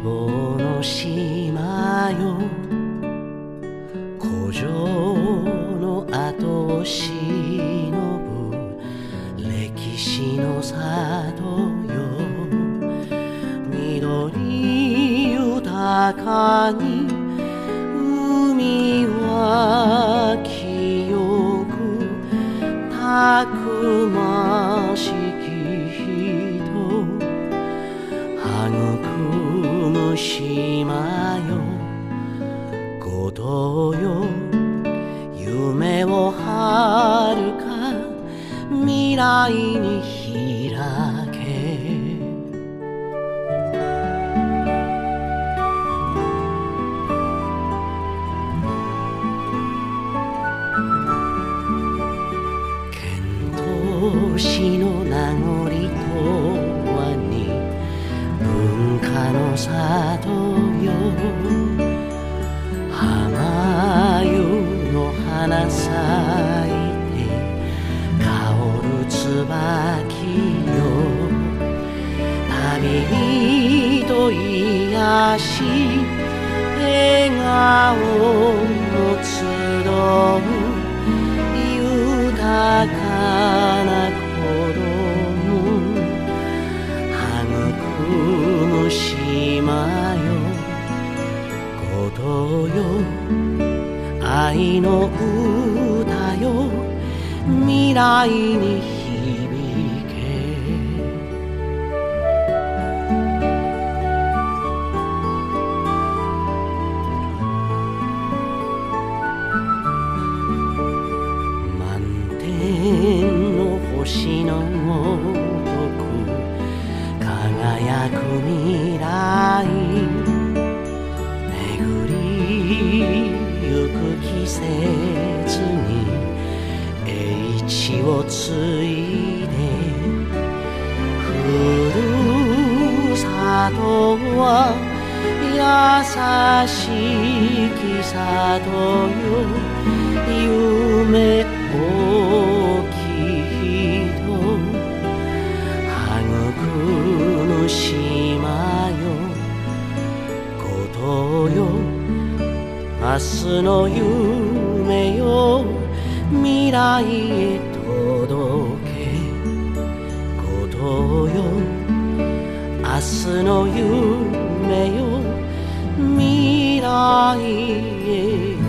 望の島よ、古城の跡を忍ぶ歴史の里よ。緑豊かに海は清く、たくましき人育む島よ。ごとよ、夢をはるか未来に開け。都市の名残とはに文化の里よ。浜湯の花咲いて香る椿よ。旅人癒し笑顔を集う豊かな子供育む島よ。ごとよ、愛の歌よ、未来に響け。天の星のごとく輝く未来、巡りゆく季節に英知を継いで。ふるさとは優しき里よ。夢大きい人育む島よ。ごとよ、明日の夢よ、未来へ届け。ごとよ、明日の夢よ、未来へ